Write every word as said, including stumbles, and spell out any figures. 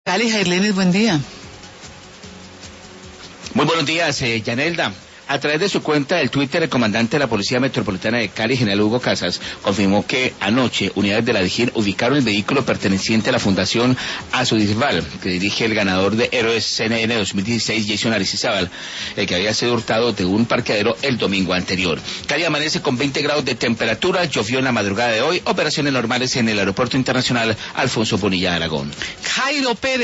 Cali, Jailenes, buen día. Muy buenos días, eh, Yanelda. A través de su cuenta del Twitter, el comandante de la Policía Metropolitana de Cali, general Hugo Casas, confirmó que anoche unidades de la DIJÍN ubicaron el vehículo perteneciente a la Fundación Asudisval, que dirige el ganador de Héroes C N N dos mil dieciséis, Jason Aristizábal, el que había sido hurtado de un parqueadero el domingo anterior. Cali amanece con veinte grados de temperatura, llovió en la madrugada de hoy, operaciones normales en el Aeropuerto Internacional Alfonso Bonilla Aragón. Jairo Pérez.